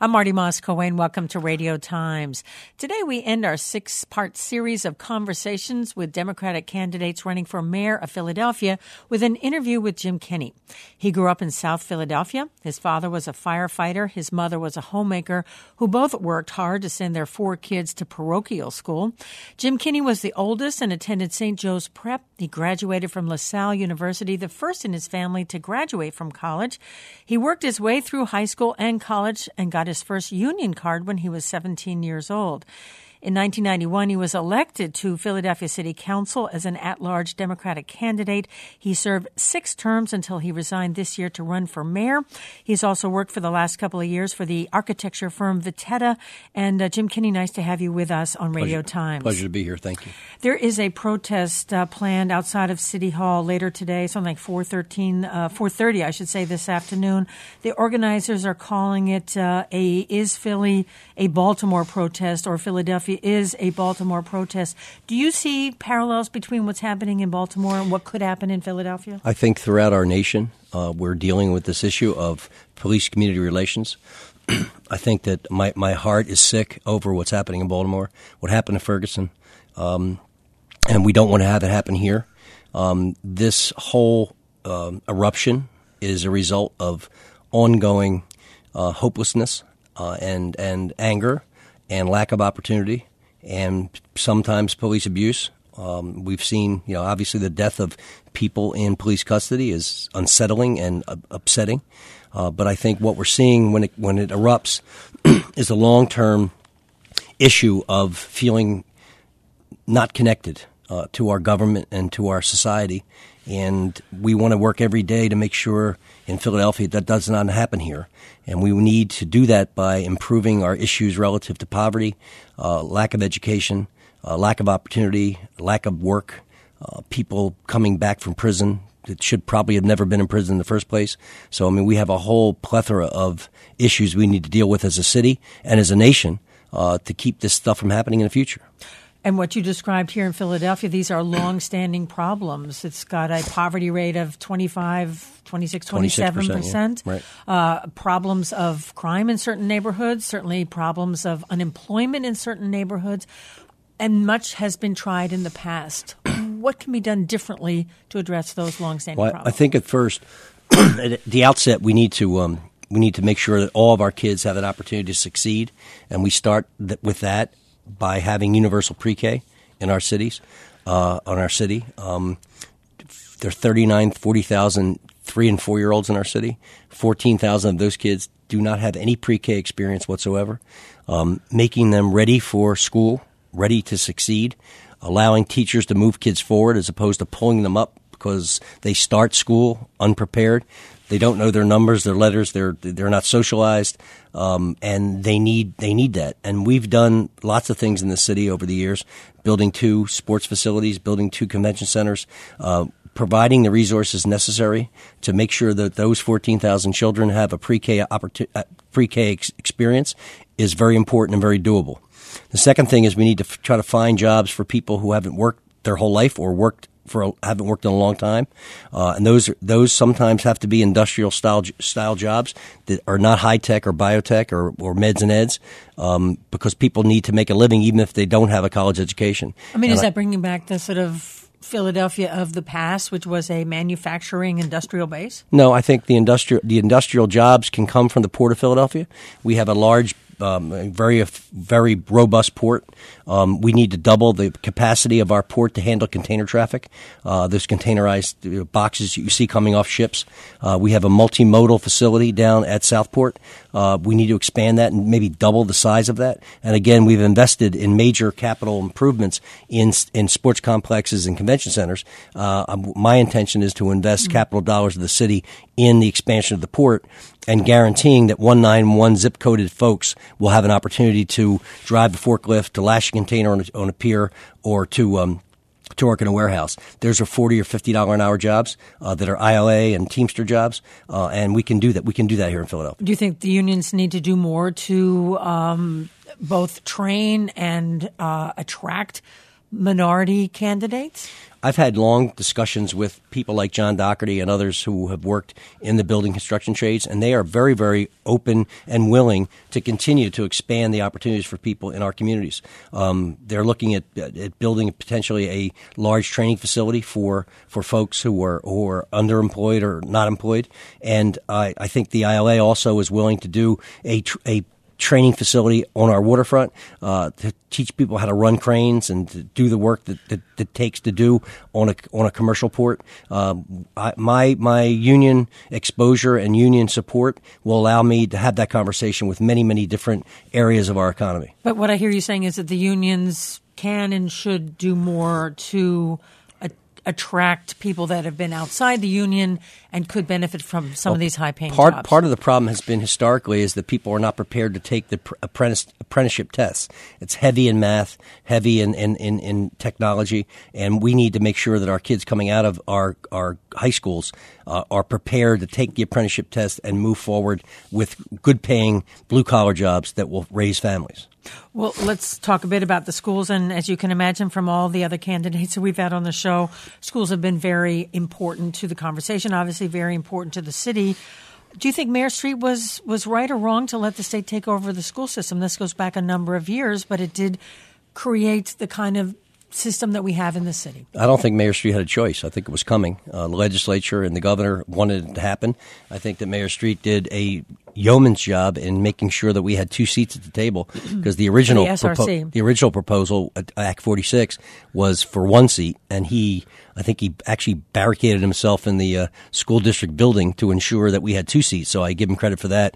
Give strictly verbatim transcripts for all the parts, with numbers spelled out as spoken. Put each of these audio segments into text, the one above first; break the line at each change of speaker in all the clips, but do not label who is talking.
I'm Marty Moss-Coane. Welcome to Radio Times. Today we end our six-part series of conversations with Democratic candidates running for mayor of Philadelphia with an interview with Jim Kenney. He grew up in South Philadelphia. His father was a firefighter. His mother was a homemaker who both worked hard to send their four kids to parochial school. Jim Kenney was the oldest and attended Saint Joe's Prep. He graduated from LaSalle University, the first in his family to graduate from college. He worked his way through high school and college and got his first union card when he was seventeen years old. In nineteen ninety-one, he was elected to Philadelphia City Council as an at-large Democratic candidate. He served six terms until he resigned this year to run for mayor. He's also worked for the last couple of years for the architecture firm Vitetta. And uh, Jim Kenney, nice to have you with us on Radio
Pleasure.
Times.
Pleasure to be here. Thank you.
There is a protest uh, planned outside of City Hall later today, something like four thirteen, uh, four thirty, I should say, this afternoon. The organizers are calling it uh, a Is Philly a Baltimore protest, or Philadelphia is a Baltimore protest. Do you see parallels between what's happening in Baltimore and what could happen in Philadelphia?
I think throughout our nation, uh, we're dealing with this issue of police-community relations. I think that my, my heart is sick over what's happening in Baltimore, what happened in Ferguson, um, and we don't want to have it happen here. Um, this whole um, eruption is a result of ongoing uh, hopelessness uh, and, and anger and lack of opportunity, and sometimes police abuse. Um, we've seen, you know, obviously the death of people in police custody is unsettling and uh, upsetting. Uh, but I think what we're seeing when it when it erupts is a long-term issue of feeling not connected uh, to our government and to our society. And we want to work every day to make sure in Philadelphia that does not happen here. And we need to do that by improving our issues relative to poverty, uh, lack of education, uh, lack of opportunity, lack of work, uh, people coming back from prison that should probably have never been in prison in the first place. So, I mean, we have a whole plethora of issues we need to deal with as a city and as a nation uh, to keep this stuff from happening in the future.
And what you described here in Philadelphia, these are long-standing problems. It's got a poverty rate of twenty-five, twenty-six, twenty-seven percent.
Yeah. Right.
Uh, problems of crime in certain neighborhoods, certainly problems of unemployment in certain neighborhoods. And much has been tried in the past. What can be done differently to address those long-standing
well,
problems?
I think at first, at the outset, we need to um, we need to make sure that all of our kids have an opportunity to succeed, and we start th- with that by having universal pre-K in our cities, uh, on our city. Um, there are thirty-nine, forty thousand three- and four-year-olds in our city. fourteen thousand of those kids do not have any pre-K experience whatsoever. Um, making them ready for school, ready to succeed, allowing teachers to move kids forward as opposed to pulling them up because they start school unprepared. They don't know their numbers, their letters. They're they're not socialized, um, and they need they need that. And we've done lots of things in the city over the years, building two sports facilities, building two convention centers, uh, providing the resources necessary to make sure that those fourteen thousand children have a pre-K opportu- uh, pre-K ex- experience is very important and very doable. The second thing is we need to f- try to find jobs for people who haven't worked their whole life or worked for a, haven't worked in a long time, uh, and those those sometimes have to be industrial style style jobs that are not high tech or biotech or, or meds and eds, um, because people need to make a living even if they don't have a college education.
I mean,
and
is
I,
that bringing back the sort of Philadelphia of the past, which was a manufacturing industrial base?
No, I think the industrial the industrial jobs can come from the Port of Philadelphia. We have a large, um, a very very robust port. Um, we need to double the capacity of our port to handle container traffic. Uh, those containerized boxes you see coming off ships. Uh, we have a multimodal facility down at Southport. Uh, we need to expand that and maybe double the size of that. And again, we've invested in major capital improvements in in sports complexes and convention centers. Uh, my intention is to invest mm-hmm. capital dollars of the city in the expansion of the port and guaranteeing that one ninety-one zip-coded folks will have an opportunity to drive a forklift, to lash a container on a, on a pier, or to um, to work in a warehouse. There's are forty or fifty dollars an hour jobs uh, that are I L A and Teamster jobs, uh, and we can do that. We can do that here in Philadelphia.
Do you think the unions need to do more to um, both train and uh, attract minority candidates?
I've had long discussions with people like John Doherty and others who have worked in the building construction trades, and they are very, very open and willing to continue to expand the opportunities for people in our communities. Um, they're looking at, at building potentially a large training facility for, for folks who are who are underemployed or not employed, and I, I think the I L A also is willing to do a tr- a training facility on our waterfront uh, to teach people how to run cranes and to do the work that that, that takes to do on a on a commercial port. Um, I, my my union exposure and union support will allow me to have that conversation with many many different areas of our economy.
But what I hear you saying is that the unions can and should do more to attract people that have been outside the union and could benefit from some well, of these high-paying
part,
jobs.
Part of the problem has been historically is that people are not prepared to take the apprentice, apprenticeship tests. It's heavy in math, heavy in, in, in, in technology, and we need to make sure that our kids coming out of our, our high schools uh, are prepared to take the apprenticeship test and move forward with good-paying blue-collar jobs that will raise families.
Well, let's talk a bit about the schools. And as you can imagine from all the other candidates that we've had on the show, schools have been very important to the conversation, obviously very important to the city. Do you think Mayor Street was, was right or wrong to let the state take over the school system? This goes back a number of years, but it did create the kind of system that we have in the city.
I don't think Mayor Street had a choice. I think it was coming. Uh, the legislature and the governor wanted it to happen. I think that Mayor Street did a yeoman's job in making sure that we had two seats at the table, because the original
the,
propo- the original proposal at Act forty-six was for one seat, and he I think he actually barricaded himself in the uh, school district building to ensure that we had two seats. So I give him credit for that.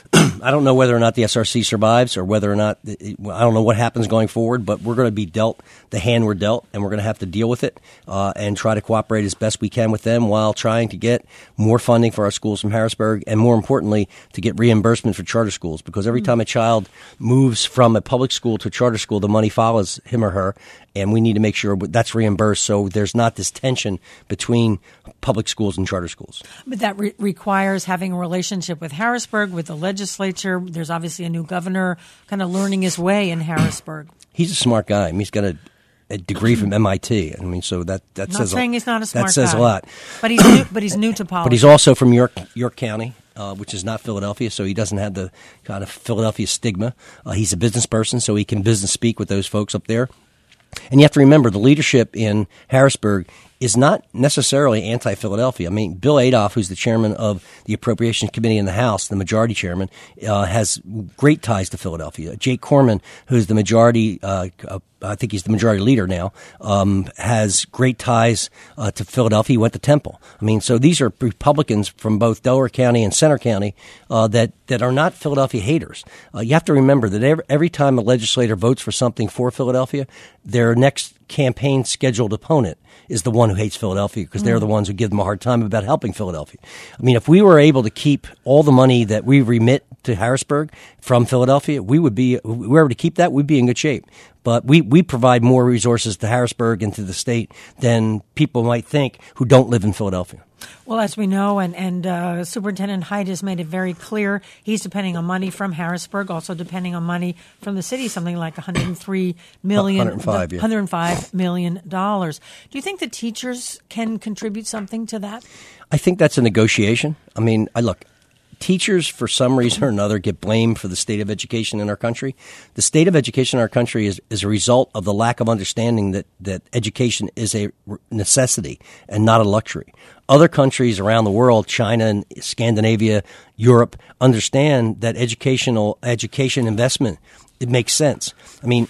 I don't know whether or not the S R C survives or whether or not – I don't know what happens going forward, but we're going to be dealt the hand we're dealt, and we're going to have to deal with it uh, and try to cooperate as best we can with them while trying to get more funding for our schools from Harrisburg, and more importantly, to get reimbursement for charter schools, because every time a child moves from a public school to a charter school, the money follows him or her, and we need to make sure that's reimbursed so there's not this tension between public schools and charter schools.
But that re- requires having a relationship with Harrisburg, with the legislature. There's obviously a new governor kind of learning his way in Harrisburg.
He's a smart guy. I mean, he's got a, a degree from M I T. I mean, so that, that
not
says
saying
a,
he's not a smart
that says
guy,
a lot.
But he's new, but he's new to politics.
But he's also from York York County, uh, which is not Philadelphia, so he doesn't have the kind of Philadelphia stigma. Uh, he's a business person, so he can business speak with those folks up there. And you have to remember, the leadership in Harrisburg is not necessarily anti-Philadelphia. I mean, Bill Adolph, who's the chairman of the Appropriations Committee in the House, the majority chairman, uh, has great ties to Philadelphia. Jake Corman, who's the majority, uh, uh, I think he's the majority leader now, um, has great ties uh, to Philadelphia. He went to Temple. I mean, so these are Republicans from both Delaware County and Center County uh, that, that are not Philadelphia haters. Uh, you have to remember that every, every time a legislator votes for something for Philadelphia, their next campaign scheduled opponent is the one who hates Philadelphia, because mm. they're the ones who give them a hard time about helping Philadelphia. I mean, if we were able to keep all the money that we remit to Harrisburg from Philadelphia, we would be, if we were able to keep that, we'd be in good shape. But we, we provide more resources to Harrisburg and to the state than people might think who don't live in Philadelphia.
Well, as we know, and, and uh, Superintendent Hyde has made it very clear, he's depending on money from Harrisburg, also depending on money from the city, something like one hundred three million dollars.
one hundred five, yeah.
one hundred five million dollars. Do you think the teachers can contribute something to that?
I think that's a negotiation. I mean, I look, teachers, for some reason or another, get blamed for the state of education in our country. The state of education in our country is, is a result of the lack of understanding that, that education is a necessity and not a luxury. Other countries around the world, China and Scandinavia, Europe, understand that educational education investment, it makes sense. I mean,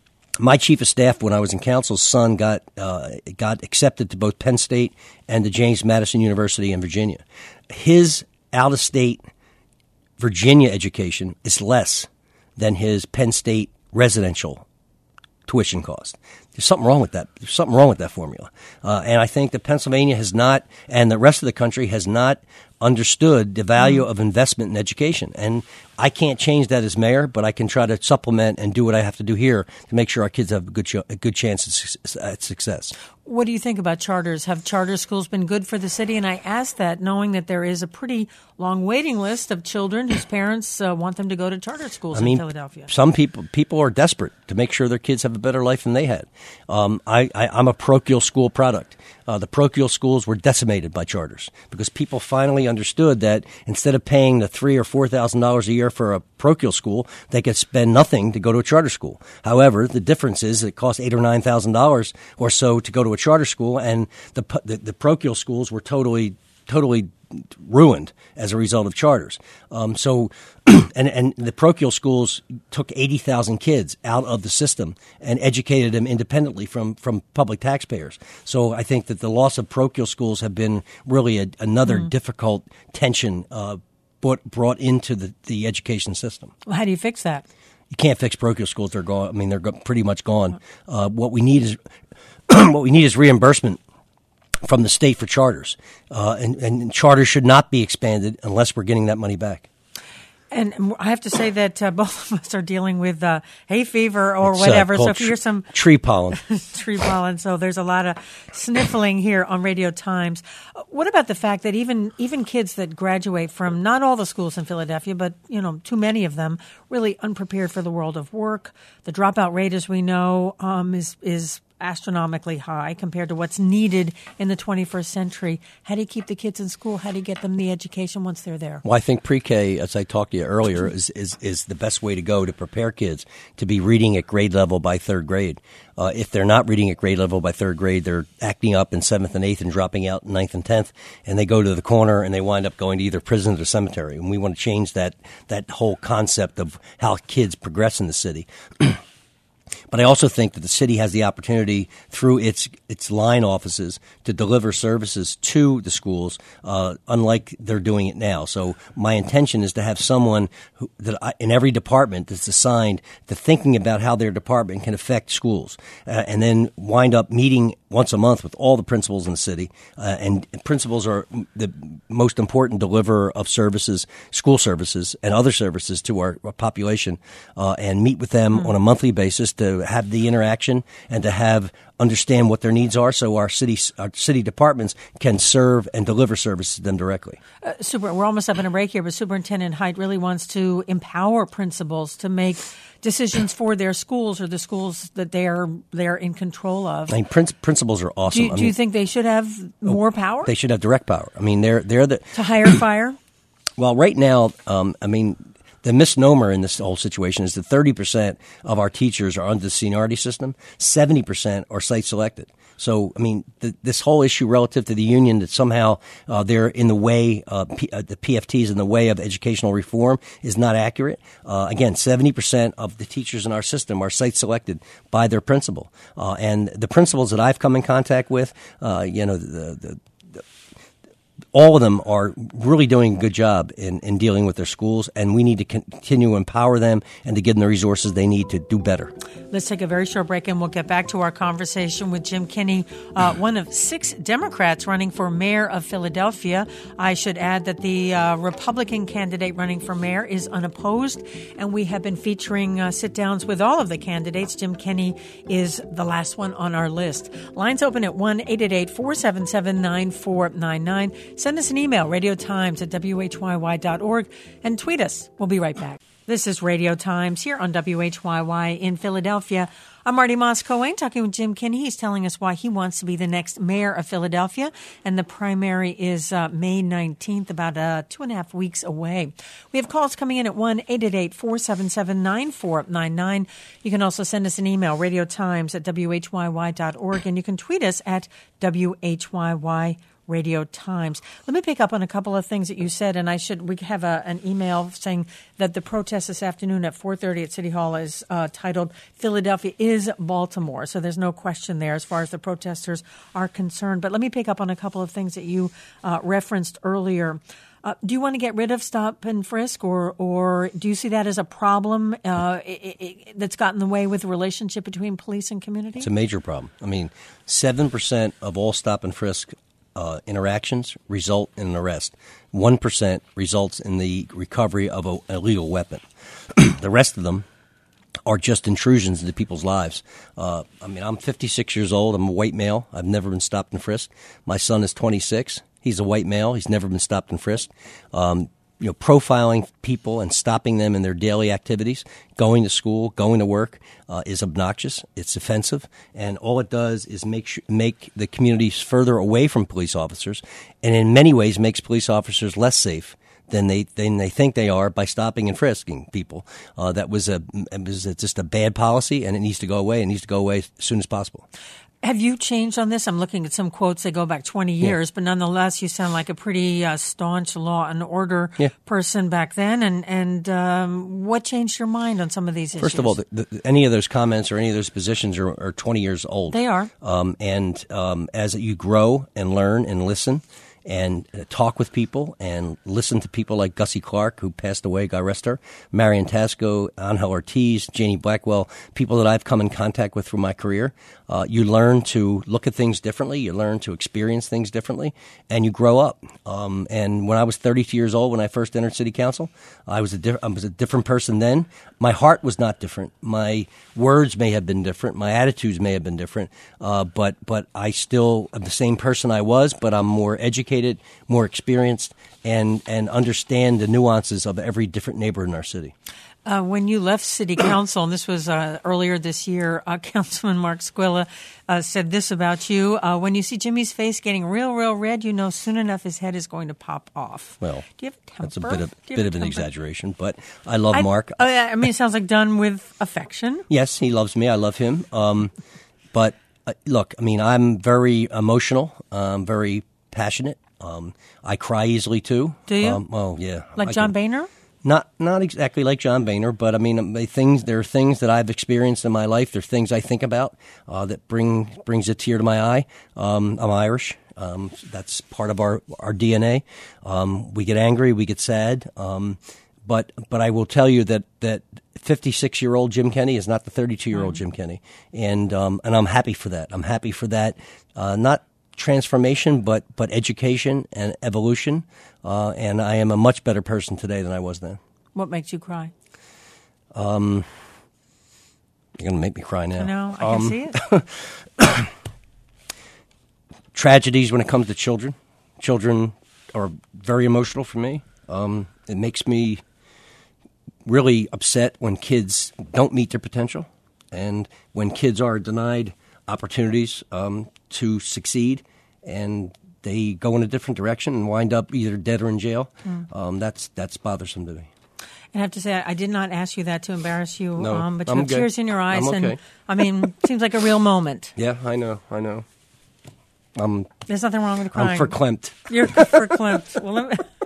my chief of staff, when I was in council's son, got uh, got accepted to both Penn State and to James Madison University in Virginia. His out-of-state Virginia education is less than his Penn State residential tuition cost. There's something wrong with that. There's something wrong with that formula. Uh, and I think that Pennsylvania has not, and the rest of the country has not understood the value of investment in education. And I can't change that as mayor, but I can try to supplement and do what I have to do here to make sure our kids have a good, ch- a good chance at success.
What do you think about charters? Have charter schools been good for the city? And I ask that knowing that there is a pretty long waiting list of children whose parents uh, want them to go to charter schools
I mean,
in Philadelphia.
Some people people are desperate to make sure their kids have a better life than they had. Um, I, I, I'm a parochial school product. Uh, the parochial schools were decimated by charters because people finally understood that instead of paying the three or four thousand dollars a year for a parochial school, they could spend nothing to go to a charter school. However, the difference is it costs eight or nine thousand dollars or so to go to a charter school, and the the, the parochial schools were totally totally ruined as a result of charters. Um, so, and and the parochial schools took eighty thousand kids out of the system and educated them independently from, from public taxpayers. So I think that the loss of parochial schools have been really a, another mm. difficult tension uh, brought, brought into the, the education system.
Well, how do you fix that?
You can't fix parochial schools. They're gone. I mean, they're pretty much gone. Uh, what we need is what we need is reimbursement from the state for charters, uh, and, and charters should not be expanded unless we're getting that money back.
And I have to say that uh, both of us are dealing with uh, hay fever or
it's,
whatever.
Uh,
so if you hear some
tree pollen,
tree pollen. So there's a lot of sniffling here on Radio Times. What about the fact that even even kids that graduate from not all the schools in Philadelphia, but you know, too many of them, really unprepared for the world of work. The dropout rate, as we know, um, is is. astronomically high compared to what's needed in the twenty-first century. How do you keep the kids in school? How do you get them the education once they're there?
Well, I think pre-K, as I talked to you earlier, is, is, is the best way to go to prepare kids to be reading at grade level by third grade. Uh, if they're not reading at grade level by third grade, they're acting up in seventh and eighth and dropping out in ninth and tenth, and they go to the corner and they wind up going to either prison or cemetery. And we want to change that, that whole concept of how kids progress in the city. But I also think that the city has the opportunity through its its line offices to deliver services to the schools, uh, unlike they're doing it now. So my intention is to have someone who, that I, in every department that's assigned to thinking about how their department can affect schools, uh, and then wind up meeting once a month with all the principals in the city. Uh, and principals are the most important deliverer of services, school services, and other services to our, our population, uh, and meet with them mm-hmm. on a monthly basis to have the interaction and to have understand what their needs are, so our city our city departments can serve and deliver services to them directly.
Uh, super. We're almost up in a break here, but Superintendent Heidt really wants to empower principals to make decisions for their schools or the schools that they're they're in control of.
I mean, prin- principals are awesome.
Do you,
I
do
mean,
you think they should have more power?
They should have direct power. I mean, they're they're the
to hire, fire.
Well, right now, um, I mean. The misnomer in this whole situation is that thirty percent of our teachers are under the seniority system, seventy percent are site selected. So, I mean, the, this whole issue relative to the union that somehow uh, they're in the way, uh, P, uh, the P F Ts in the way of educational reform is not accurate. Uh, again, seventy percent of the teachers in our system are site selected by their principal. Uh, and the principals that I've come in contact with, uh, you know, the, the all of them are really doing a good job in, in dealing with their schools, and we need to continue to empower them and to give them the resources they need to do better.
Let's take a very short break, and we'll get back to our conversation with Jim Kenney, uh, one of six Democrats running for mayor of Philadelphia. I should add that the uh, Republican candidate running for mayor is unopposed, and we have been featuring uh, sit-downs with all of the candidates. Jim Kenney is the last one on our list. Lines open at one eight eight eight, four seven seven, nine four nine nine. Send us an email, radiotimes at W H Y Y dot org, and tweet us. We'll be right back. This is Radio Times here on W H Y Y in Philadelphia. I'm Marty Moss-Cohen talking with Jim Kenney. He's telling us why he wants to be the next mayor of Philadelphia, and the primary is uh, May nineteenth, about uh, two and a half weeks away. We have calls coming in at one eight eight eight, four seven seven, nine four nine nine. You can also send us an email, radiotimes at W H Y Y dot org, and you can tweet us at W H Y Y Radio Times. Let me pick up on a couple of things that you said, and I should we have a, an email saying that the protest this afternoon at four thirty at City Hall is uh, titled "Philadelphia is Baltimore," so there's no question there as far as the protesters are concerned. But let me pick up on a couple of things that you uh, referenced earlier. Uh, do you want to get rid of stop and frisk, or or do you see that as a problem uh, it, it, that's gotten in the way with the relationship between police and community?
It's a major problem. I mean, seven percent of all stop and frisk uh, interactions result in an arrest. one percent results in the recovery of a, an illegal weapon. The rest of them are just intrusions into people's lives. Uh, I mean, I'm fifty-six years old. I'm a white male. I've never been stopped and frisked. My son is twenty-six. He's a white male. He's never been stopped and frisked. Um, you know, profiling people and stopping them in their daily activities, going to school, going to work, uh, is obnoxious. It's offensive, and all it does is make sh- make the communities further away from police officers, and in many ways makes police officers less safe than they than they think they are by stopping and frisking people. Uh, that was a it was just a bad policy, and it needs to go away. It needs to go away as soon as possible.
Have you changed on this? I'm looking at some quotes that go back twenty years, yeah. But nonetheless, you sound like a pretty uh, staunch law and order yeah. person back then. And, and um, what changed your mind on some of these issues?
First of all, the, the, any of those comments or any of those positions are, are twenty years old.
They are.
Um, and um, as you grow and learn and listen and uh, talk with people and listen to people like Gussie Clark, who passed away, God rest her, Marion Tasco, Angel Ortiz, Janie Blackwell, people that I've come in contact with through my career, uh, you learn to look at things differently, you learn to experience things differently, and you grow up. Um, and when I was thirty-two years old, when I first entered City Council, I was a diff- I was a different person then. My heart was not different. My words may have been different. My attitudes may have been different. Uh, but but I still am the same person I was, but I'm more educated, more experienced, and, and understand the nuances of every different neighborhood in our city.
Uh, when you left City Council, and this was uh, earlier this year, uh, Councilman Mark Squilla uh, said this about you. Uh, when you see Jimmy's face getting real, real red, you know soon enough his head is going to pop off.
Well,
do you have a temper?
That's a bit of, bit of an
temper?
exaggeration, but I love
I,
Mark.
Oh, yeah, I mean, it sounds like done with affection.
Yes, he loves me. I love him. Um, but uh, look, I mean, I'm very emotional. I'm very passionate. Um, I cry easily, too.
Do you?
Um, oh, yeah.
Like
I
John
can,
Boehner?
Not not exactly like John Boehner, but I mean, they things. There are things that I've experienced in my life. There are things I think about uh, that bring brings a tear to my eye. Um, I'm Irish. Um, that's part of our our D N A. Um, we get angry, we get sad. Um, but but I will tell you that that fifty-six year old Jim Kenney is not the thirty-two year old Jim Kenney, and um, and I'm happy for that. I'm happy for that. Uh, not transformation, but but education and evolution. Uh, and I am a much better person today than I was then.
What makes you cry?
Um, you're going to make me cry now.
I know. I
um,
can see it.
Tragedies when it comes to children. Children are very emotional for me. Um, it makes me really upset when kids don't meet their potential and when kids are denied opportunities um, to succeed and they go in a different direction and wind up either dead or in jail. Mm. Um, that's that's bothersome to me.
I have to say, I did not ask you that to embarrass you,
no,
um, but you
I'm
have
good.
tears in your eyes,
I'm okay.
and I mean, seems like a real moment.
Yeah, I know, I know. Um,
There's nothing wrong with crying.
I'm verklempt. You're
verklempt. Well, let me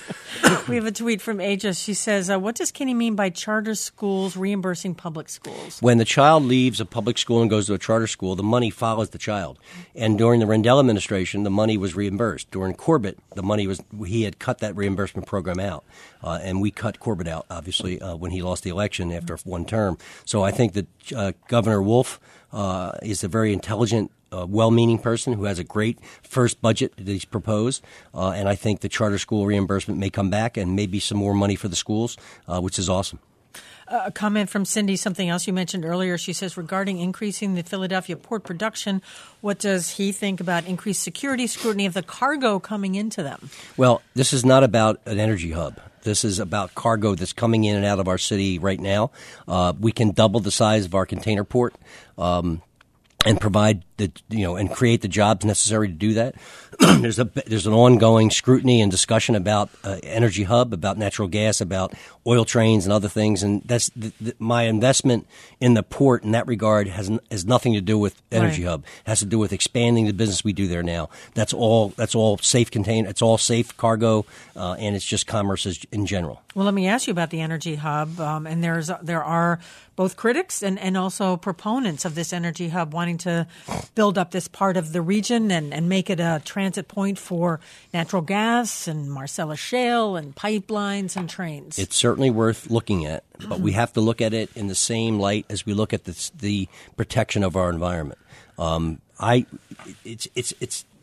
we have a tweet from Aja. She says, uh, what does Kenney mean by charter schools reimbursing public schools?
When the child leaves a public school and goes to a charter school, the money follows the child. And during the Rendell administration, the money was reimbursed. During Corbett, the money was he had cut that reimbursement program out. Uh, and we cut Corbett out, obviously, uh, when he lost the election after one term. So I think that uh, Governor Wolf uh, is a very intelligent, a well-meaning person who has a great first budget that he's proposed, uh, and I think the charter school reimbursement may come back and maybe some more money for the schools, uh, which is awesome.
Uh, a comment from Cindy, something else you mentioned earlier. She says, regarding increasing the Philadelphia port production, what does he think about increased security scrutiny of the cargo coming into them?
Well, this is not about an energy hub. This is about cargo that's coming in and out of our city right now. Uh, we can double the size of our container port. Um, and provide the, you know, and create the jobs necessary to do that. there's a there's an ongoing scrutiny and discussion about uh, energy hub, about natural gas, about oil trains and other things. And that's the, the, my investment in the port in that regard has has nothing to do with energy
right.
hub. It has to do with expanding the business we do there now. That's all. That's all safe contain. It's all safe cargo, uh, and it's just commerce as, in general.
Well, let me ask you about the energy hub. Um, and there's there are both critics and, and also proponents of this energy hub wanting to build up this part of the region and, and make it a transit point for natural gas and Marcellus Shale and pipelines and trains.
It's certainly worth looking at, but we have to look at it in the same light as we look at this, the protection of our environment. Um, I, it's it's it's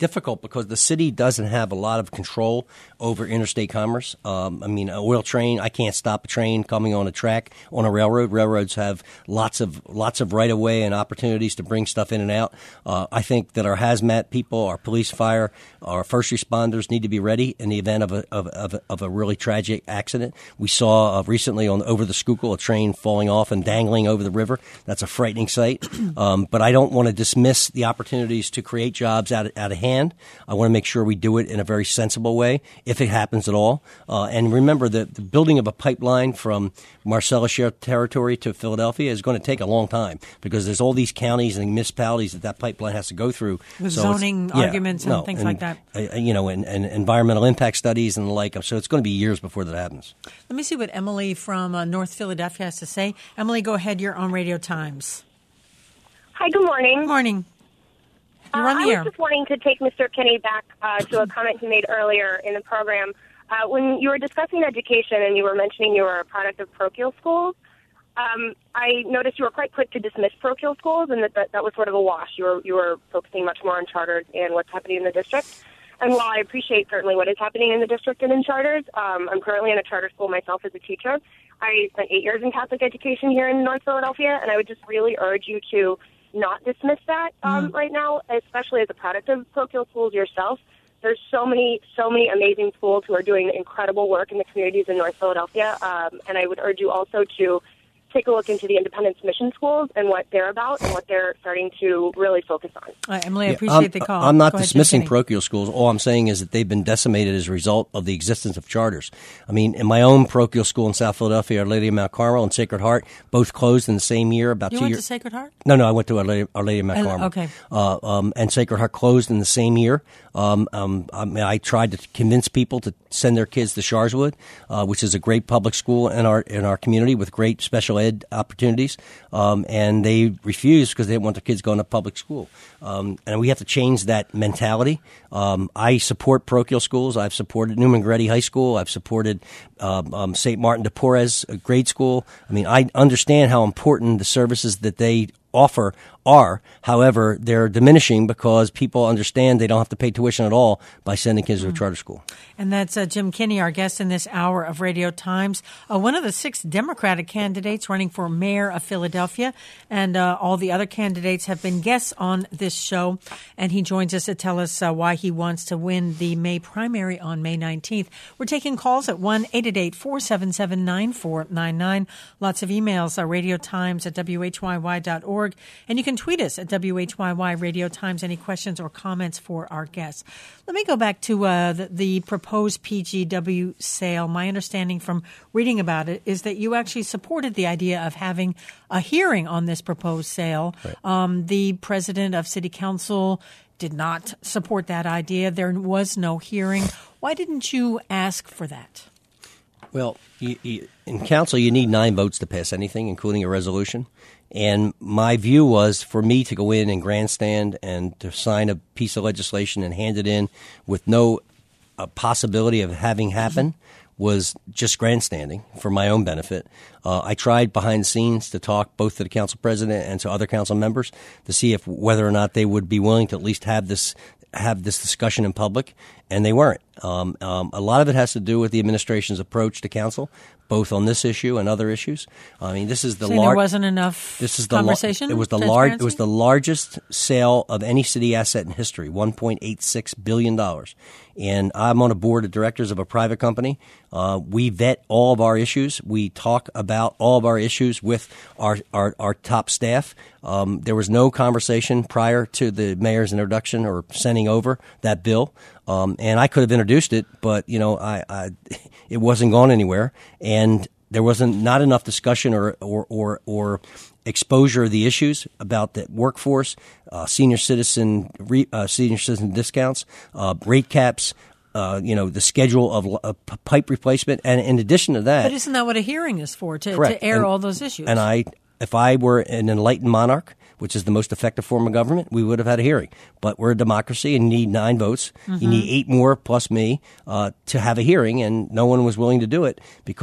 difficult because the city doesn't have a lot of control over interstate commerce. Um, I mean, an oil train, I can't stop a train coming on a track on a railroad. Railroads have lots of lots of right of way and opportunities to bring stuff in and out. Uh, I think that our hazmat people, our police, fire, our first responders need to be ready in the event of a of, of, of a really tragic accident. We saw uh, recently on over the Schuylkill a train falling off and dangling over the river. That's a frightening sight. Um, but I don't want to dismiss the opportunities to create jobs out of, out of hand. I want to make sure we do it in a very sensible way, if it happens at all. Uh, and remember that the building of a pipeline from Marcellus Shale territory to Philadelphia is going to take a long time because there's all these counties and municipalities that that pipeline has to go through.
With
so
zoning
yeah,
arguments and
no,
things
and,
like that.
Uh, you know, and, and environmental impact studies and the like. So it's going to be years before that happens.
Let me see what Emily from uh, North Philadelphia has to say. Emily, go ahead. You're on Radio Times.
Hi, good morning.
Good morning. You're
uh,
on the
I
air.
was just wanting to take Mister Kinney back uh, to a comment he made earlier in the program. Uh, when you were discussing education and you were mentioning you were a product of parochial schools, um, I noticed you were quite quick to dismiss parochial schools and that, that that was sort of a wash. You were, you were focusing much more on charters and what's happening in the district. And while I appreciate certainly what is happening in the district and in charters, um, I'm currently in a charter school myself as a teacher. I spent eight years in Catholic education here in North Philadelphia, and I would just really urge you to not dismiss that um, mm. right now, especially as a product of parochial schools yourself. There's so many, so many amazing schools who are doing incredible work in the communities in North Philadelphia, um, and I would urge you also to take a look into the Independence Mission Schools and what they're about and what they're starting to really focus on.
Uh, Emily, I
yeah,
appreciate
I'm,
the call.
I'm not
Go
dismissing
ahead,
parochial schools. All I'm saying is that they've been decimated as a result of the existence of charters. I mean, in my own parochial school in South Philadelphia, Our Lady of Mount Carmel and Sacred Heart both closed in the same year. About
you
two
went
years.
to Sacred Heart?
No, no, I went to Our Lady, Our Lady of Mount
Uh,
Carmel.
okay.
Uh, um, and Sacred Heart closed in the same year. Um, um, I, mean, I tried to convince people to send their kids to Sharswood, uh, which is a great public school in our in our community with great special ed opportunities. Um, and they refused because they didn't want their kids going to public school. Um, and we have to change that mentality. Um, I support parochial schools. I've supported Newman Goretti High School. I've supported um, um, Saint Martin de Porres grade school. I mean, I understand how important the services that they offer are. However, they're diminishing because people understand they don't have to pay tuition at all by sending kids mm. to a charter school.
And that's uh, Jim Kinney, our guest in this hour of Radio Times, uh, one of the six Democratic candidates running for mayor of Philadelphia. And uh, all the other candidates have been guests on this show. And he joins us to tell us uh, why he wants to win the May primary on May nineteenth. We're taking calls at one eight eight eight, four seven seven, nine four nine nine. Lots of emails, uh, radiotimes at W H Y Y dot org. And you can tweet us at W H Y Y Radio Times, any questions or comments for our guests. Let me go back to uh, the, the proposed P G W sale. My understanding from reading about it is that you actually supported the idea of having a hearing on this proposed sale.
Right.
Um, the president of City Council did not support that idea. There was no hearing. Why didn't you ask for that?
Well, you, you, in council, you need nine votes to pass anything, including a resolution. And my view was for me to go in and grandstand and to sign a piece of legislation and hand it in with no uh, possibility of having happen was just grandstanding for my own benefit. Uh, I tried behind the scenes to talk both to the council president and to other council members to see if whether or not they would be willing to at least have this have this discussion in public, and they weren't. Um, um, a lot of it has to do with the administration's approach to council, both on this issue and other issues. I mean, this is the
largest.
lar-
There wasn't enough
this is the
conversation.
Lar- it was the large. It was the largest sale of any city asset in history, one point eight six billion dollars. And I'm on a board of directors of a private company. Uh, we vet all of our issues. We talk about all of our issues with our our, our top staff. Um, there was no conversation prior to the mayor's introduction or sending over that bill. Um, and I could have introduced it, but you know, I, I it wasn't going anywhere, and there wasn't not enough discussion or or or, or exposure of the issues about the workforce, uh, senior citizen re, uh, senior citizen discounts, uh, rate caps. Uh, you know, the schedule of uh, pipe replacement, and in addition to that,
but isn't that what a hearing is for? To,
correct.
to air
and,
all those issues.
And I, if I were an enlightened monarch, which is the most effective form of government, we would have had a hearing. But we're a democracy, and you need nine votes. Mm-hmm. You need eight more plus me uh, to have a hearing, and no one was willing to do it because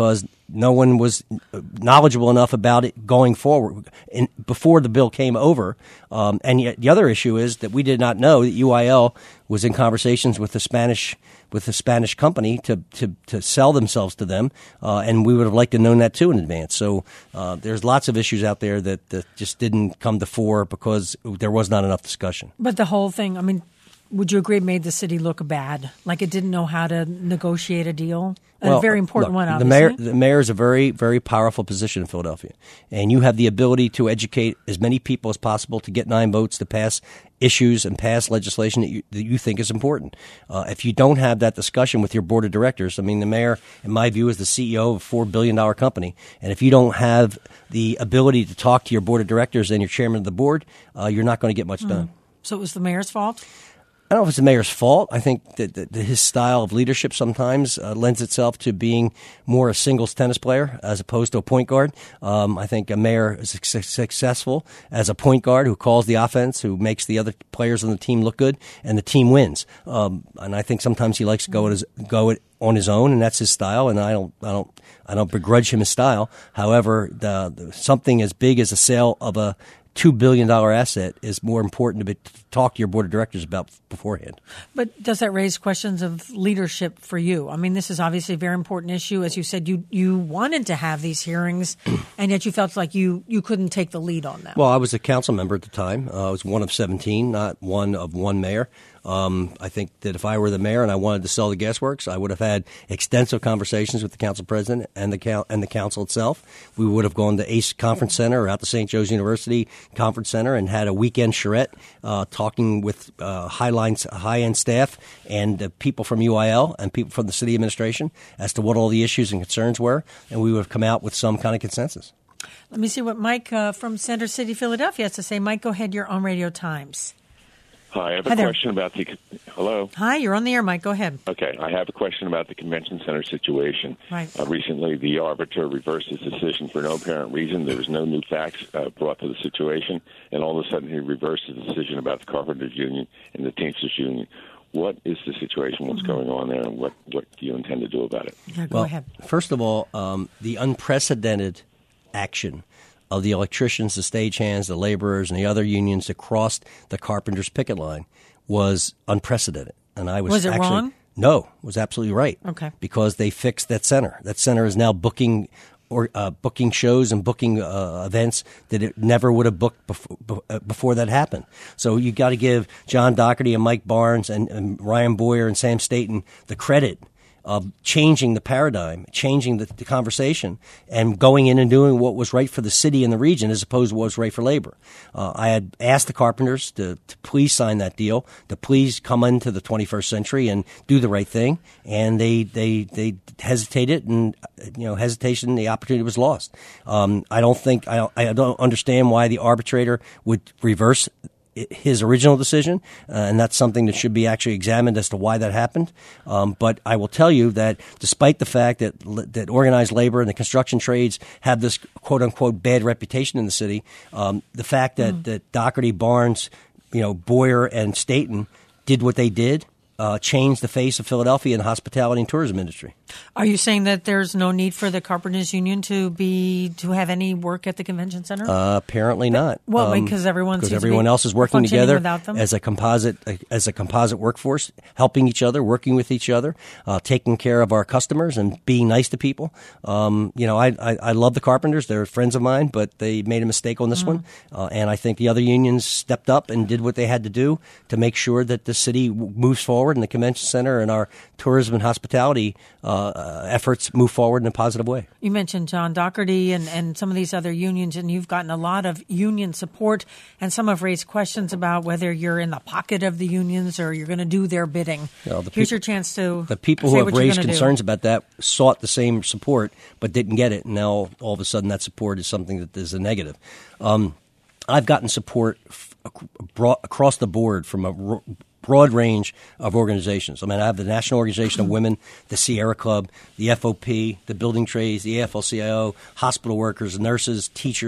no one was knowledgeable enough about it going forward in, before the bill came over. Um, and yet the other issue is that we did not know that U I L was in conversations with the Spanish with the Spanish company to to, to sell themselves to them, uh, and we would have liked to have known that too in advance. So uh, there's lots of issues out there that, that just didn't come to fore because there was not enough discussion.
But the whole thing, I mean, would you agree it made the city look bad? Like it didn't know how to negotiate a deal?
Well,
a very important
look,
one, obviously.
The mayor, the mayor is a very, very powerful position in Philadelphia. And you have the ability to educate as many people as possible to get nine votes to pass issues and pass legislation that you, that you think is important. Uh, if you don't have that discussion with your board of directors, I mean, the mayor, in my view, is the C E O of a four billion dollars company. And if you don't have the ability to talk to your board of directors and your chairman of the board, uh, you're not going to get much mm. done.
So it was the mayor's fault?
I don't know if it's the mayor's fault. I think that, that his style of leadership sometimes uh, lends itself to being more a singles tennis player as opposed to a point guard. Um, I think a mayor is su- successful as a point guard who calls the offense, who makes the other players on the team look good, and the team wins. Um, and I think sometimes he likes to go at his, go it on his own, and that's his style. And I don't, I don't, I don't begrudge him his style. However, the, the, something as big as a sale of a two billion dollars asset is more important to, be, to talk to your board of directors about beforehand.
But does that raise questions of leadership for you? I mean, this is obviously a very important issue. As you said, you, you wanted to have these hearings, and yet you felt like you, you couldn't take the lead on them.
Well, I was a council member at the time. Uh, I was one of seventeen, not one of one mayor. Um, I think that if I were the mayor and I wanted to sell the gasworks, I would have had extensive conversations with the council president and the cal- and the council itself. We would have gone to Ace Conference Center or out to Saint Joe's University Conference Center and had a weekend charrette uh, talking with uh, high lines, high-end staff and uh, people from U I L and people from the city administration as to what all the issues and concerns were, and we would have come out with some kind of consensus.
Let me see what Mike uh, from Center City, Philadelphia has to say. Mike, go ahead. You're on Radio Times.
Hi, I have a
Hi there.
question about the. Hello.
Hi, you're on the air, Mike. Go ahead.
Okay, I have a question about the convention center situation.
Right.
Uh, recently, the arbiter reversed his decision for no apparent reason. There was no new facts uh, brought to the situation, and all of a sudden, he reversed his decision about the Carpenters Union and the Teamsters Union. What is the situation? What's mm-hmm. going on there, and what, what do you intend to do about it?
Yeah, go
well,
ahead.
First of all, um, the unprecedented action of the electricians, the stagehands, the laborers, and the other unions that crossed the carpenters' picket line was unprecedented. And I was,
was it
actually,
wrong?
No, was absolutely right.
Okay.
Because they fixed that center. That center is now booking or uh, booking shows and booking uh, events that it never would have booked before, before that happened. So you got to give John Doherty and Mike Barnes and, and Ryan Boyer and Sam Staten the credit of changing the paradigm, changing the, the conversation, and going in and doing what was right for the city and the region as opposed to what was right for labor. Uh, I had asked the carpenters to, to please sign that deal, to please come into the twenty-first century and do the right thing, and they they, they hesitated, and you know hesitation, the opportunity was lost. Um, I don't think I don't, I don't understand why the arbitrator would reverse his original decision, uh, and that's something that should be actually examined as to why that happened. Um, but I will tell you that despite the fact that that organized labor and the construction trades have this quote-unquote bad reputation in the city, um, the fact that, mm. that Doherty, Barnes, you know, Boyer, and Staten did what they did Uh, changed the face of Philadelphia in the hospitality and tourism industry.
Are you saying that there's no need for the Carpenters Union to be to have any work at the convention center?
Uh, apparently not.
Well,
um,
because everyone
because
seems
everyone
to be
else is working together
without them?
as a composite as a composite workforce, helping each other, working with each other, uh, taking care of our customers, and being nice to people. Um, you know, I, I I love the Carpenters; they're friends of mine, but they made a mistake on this mm-hmm. one, uh, and I think the other unions stepped up and did what they had to do to make sure that the city w- moves forward in the convention center. And our tourism and hospitality uh, efforts move forward in a positive way.
You mentioned John Doherty and, and some of these other unions, and you've gotten a lot of union support, and some have raised questions about whether you're in the pocket of the unions or you're going to do their bidding.
Well, the
Here's
peop-
your chance to
The people
say
who
what
have
you're
raised
gonna
concerns
do.
about that sought the same support but didn't get it. And now all of a sudden that support is something that is a negative. Um, I've gotten support f- ac- across the board from a r- broad range of organizations. I mean, I have the National Organization of Women, the Sierra Club, the F O P, the Building Trades, the A F L C I O, hospital workers, nurses, teachers.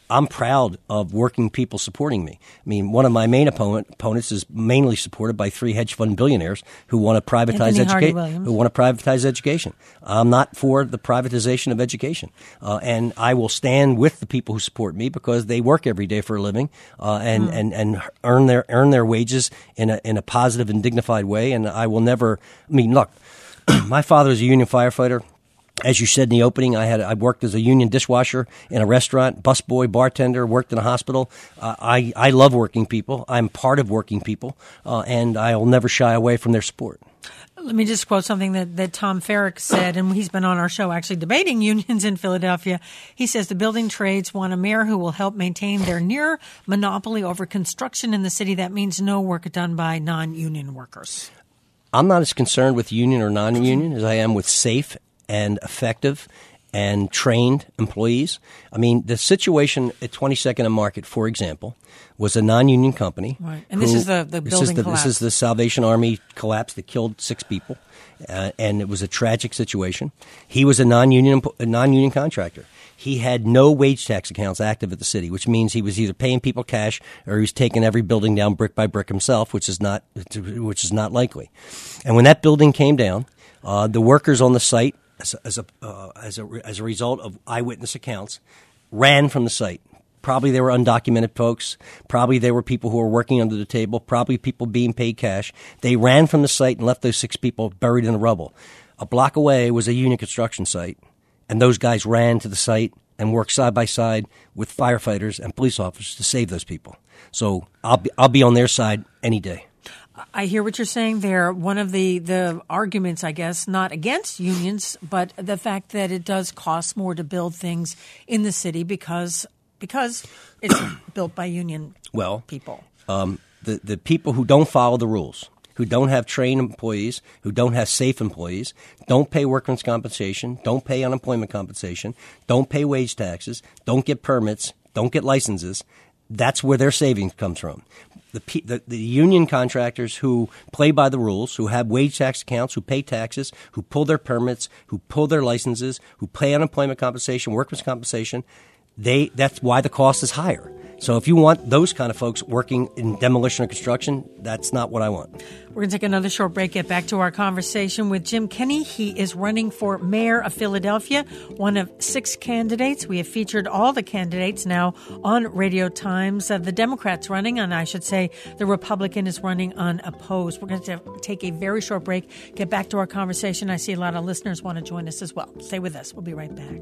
I'm proud of working people supporting me. I mean, one of my main opponent, opponents is mainly supported by three hedge fund billionaires who want to privatize education. Who want to privatize education. I'm not for the privatization of education, uh, and I will stand with the people who support me because they work every day for a living uh, and, mm. and and earn their earn their wages in a in a positive and dignified way. And I will never. I mean, look, my father is a union firefighter. As you said in the opening, I had I worked as a union dishwasher in a restaurant, busboy, bartender, worked in a hospital. Uh, I, I love working people. I'm part of working people, uh, and I will never shy away from their support.
Let me just quote something that, that Tom Farrick said, and he's been on our show actually debating unions in Philadelphia. He says the building trades want a mayor who will help maintain their near monopoly over construction in the city. That means no work done by non-union workers. I'm
not as concerned with union or non-union as I am with safe and effective and trained employees. I mean, the situation at twenty-second and Market, for example, was a non-union company.
Right. And who, this is the, the building
this is the,
collapse.
This is the Salvation Army collapse that killed six people, uh, and it was a tragic situation. He was a non-union a non-union contractor. He had no wage tax accounts active at the city, which means he was either paying people cash or he was taking every building down brick by brick himself, which is not which is not likely. And when that building came down, uh, the workers on the site, As, as a uh, as a as a result of eyewitness accounts, ran from the site. Probably they were undocumented folks. Probably they were people who were working under the table. Probably people being paid cash. They ran from the site and left those six people buried in the rubble. A block away was a union construction site, and those guys ran to the site and worked side by side with firefighters and police officers to save those people. So I'll be I'll be on their side any day.
I hear what you're saying there. One of the, the arguments, I guess, not against unions, but the fact that it does cost more to build things in the city because because it's built by union
well,
people.
Um, the, the people who don't follow the rules, who don't have trained employees, who don't have safe employees, don't pay workman's compensation, don't pay unemployment compensation, don't pay wage taxes, don't get permits, don't get licenses, that's where their savings comes from. The, the the union contractors who play by the rules, who have wage tax accounts, who pay taxes, who pull their permits, who pull their licenses, who pay unemployment compensation, workers' compensation, they that's why the cost is higher. So if you want those kind of folks working in demolition or construction, that's not what I want.
We're going to take another short break, get back to our conversation with Jim Kenney. He is running for mayor of Philadelphia, one of six candidates. We have featured all the candidates now on Radio Times. Uh, the Democrats running, and I should say the Republican is running unopposed. We're going to take a very short break, get back to our conversation. I see a lot of listeners want to join us as well. Stay with us. We'll be right back.